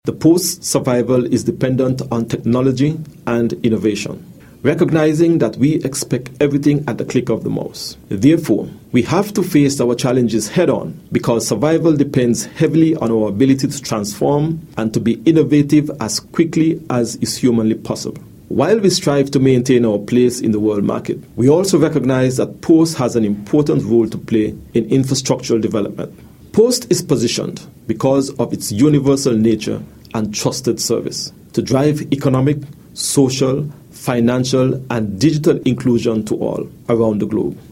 The Post's survival is dependent on technology and innovation, recognizing that we expect everything at the click of the mouse. Therefore, we have to face our challenges head-on because survival depends heavily on our ability to transform and to be innovative as quickly as is humanly possible. While we strive to maintain our place in the world market, we also recognize that Post has an important role to play in infrastructural development. Post is positioned because of its universal nature and trusted service to drive economic, social, financial, and digital inclusion to all around the globe.